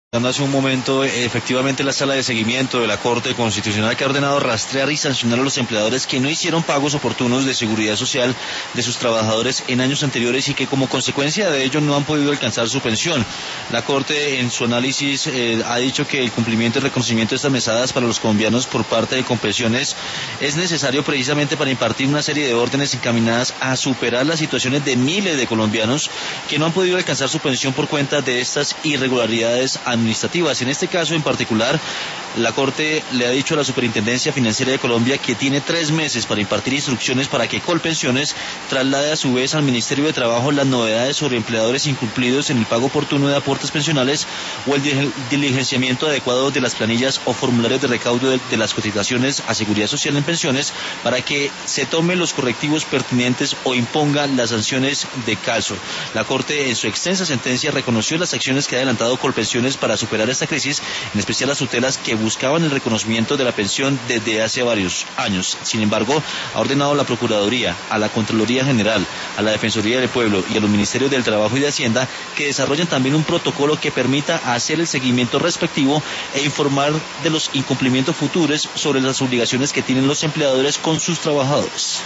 Hace un momento, efectivamente, la sala de seguimiento de la Corte Constitucional que ha ordenado rastrear y sancionar a los empleadores que no hicieron pagos oportunos de seguridad social de sus trabajadores en años anteriores y que como consecuencia de ello no han podido alcanzar su pensión. La Corte en su análisis ha dicho que el cumplimiento y reconocimiento de estas mesadas para los colombianos por parte de Colpensiones es necesario precisamente para impartir una serie de órdenes encaminadas a superar las situaciones de miles de colombianos que no han podido alcanzar su pensión por cuenta de estas irregularidades administrativas. En este caso en particular, la Corte le ha dicho a la Superintendencia Financiera de Colombia que tiene 3 meses para impartir instrucciones para que Colpensiones traslade a su vez al Ministerio de Trabajo las novedades sobre empleadores incumplidos en el pago oportuno de aportes pensionales o el diligenciamiento adecuado de las planillas o formularios de recaudo de las cotizaciones a seguridad social en pensiones para que se tomen los correctivos pertinentes o imponga las sanciones de caso. La Corte en su extensa sentencia reconoció las acciones que ha adelantado Colpensiones para superar esta crisis, en especial las tutelas que buscaban el reconocimiento de la pensión desde hace varios años. Sin embargo, ha ordenado a la Procuraduría, a la Contraloría General, a la Defensoría del Pueblo y a los Ministerios del Trabajo y de Hacienda que desarrollen también un protocolo que permita hacer el seguimiento respectivo e informar de los incumplimientos futuros sobre las obligaciones que tienen los empleadores con sus trabajadores.